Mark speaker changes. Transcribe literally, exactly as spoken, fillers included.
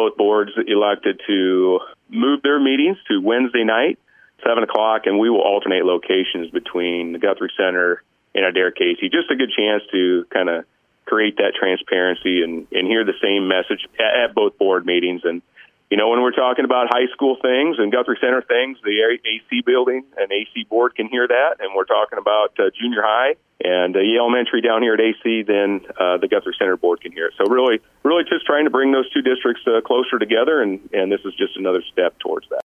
Speaker 1: both boards elected to move their meetings to Wednesday night, seven o'clock, and we will alternate locations between the Guthrie Center and Adair Casey. Just a good chance to kind of create that transparency and, and hear the same message at, at both board meetings. And, you know, when we're talking about high school things and Guthrie Center things, the A C building and A C board can hear that. And we're talking about uh, junior high and uh, elementary down here at A C, then uh, the Guthrie Center board can hear it. So really, really just trying to bring those two districts uh, closer together, and, and this is just another step towards that.